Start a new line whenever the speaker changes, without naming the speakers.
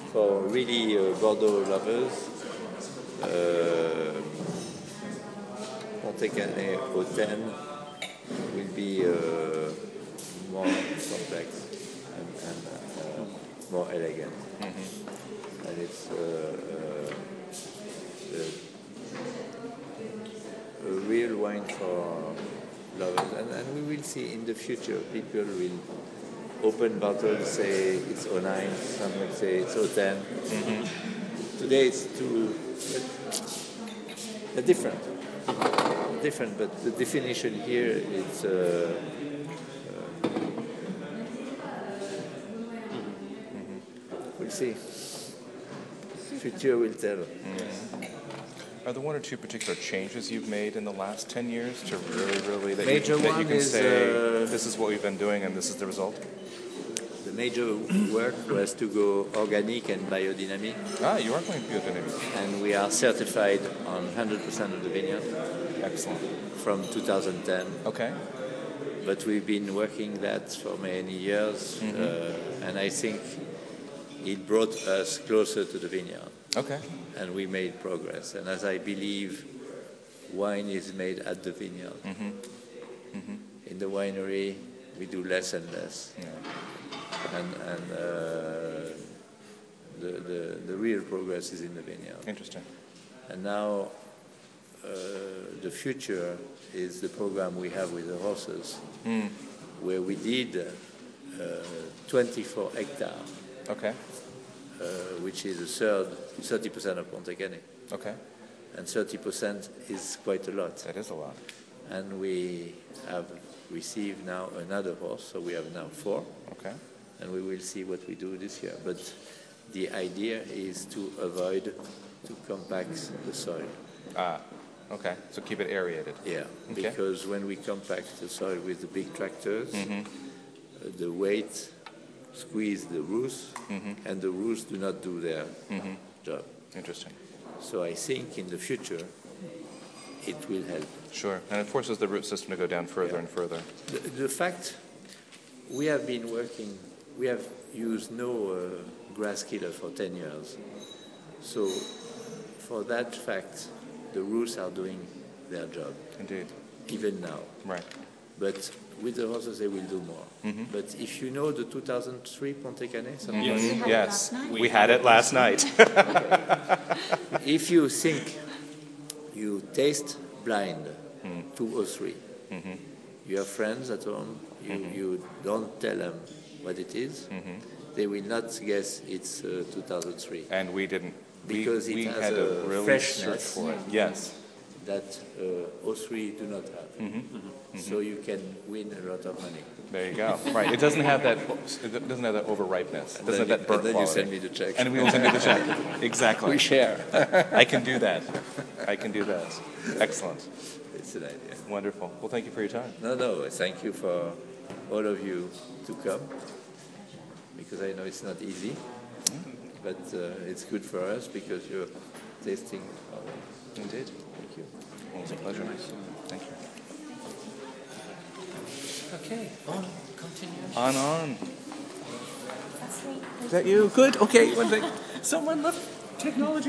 for really Bordeaux lovers, Pontet-Canet Hautaine will be more complex and more elegant. And it's a real wine for lovers. And we will see in the future, people will open bottles, say it's 09, some will say it's 010. Today it's two, they're different. Different, but the definition here is we'll see. Future will tell.
Are there one or two particular changes you've made in the last 10 years to really that
Major
you
one
can
is,
say this is what we've been doing and this is the result?
The major work was to go organic and biodynamic.
Ah, you are going biodynamic.
And we are certified on 100% of the vineyard.
Excellent.
From 2010.
Okay.
But we've been working that for many years, and I think it brought us closer to the vineyard.
Okay.
And we made progress. And as I believe, wine is made at the vineyard. In the winery, we do less and less.
Yeah.
And the real progress is in the vineyard.
Interesting.
And now the future is the program we have with the horses, where we did 24 hectares.
Okay.
Which is 30% of Pontet-Canet.
Okay.
And 30% is quite a lot.
That is a lot.
And we have received now another horse, so we have now 4.
Okay.
And we will see what we do this year. But the idea is to avoid to compact the soil.
Ah, okay. So keep it aerated.
Yeah,
okay.
Because when we compact the soil with the big tractors, the weight squeeze the roots, and the roots do not do their job.
Interesting.
So I think in the future, it will help.
Sure, and it forces the root system to go down further and further.
The fact, we have been working, we have used no grass killer for 10 years. So for that fact, the roots are doing their job.
Indeed.
Even now.
Right.
But with the horses, they will do more. But if you know the 2003 Pontet-Canet,
yes, we had it last night.
If you think you taste blind 203, you have friends at home, you don't tell them what it is, they will not guess it's 2003.
And we didn't.
Because
we
it has
had
a
to really
freshness
search for it. Yes.
That 03 do not have. So you can win a lot of money.
There you go. Right. It doesn't have that. It doesn't have that overripeness. It doesn't have that burnt
quality. And then
quality.
you send me the check.
And we will send you the check. Exactly.
We share.
I can do that. I can do that. Excellent.
It's an idea.
Wonderful. Well, thank you for your time.
No. Thank you for all of you to come, because I know it's not easy, but it's good for us because you're tasting our wine.
Indeed.
Thank you.
Well, it's a pleasure. Thank you.
Okay, on, continue.
On.
Is that you? Good. Okay, one thing. Someone left technology.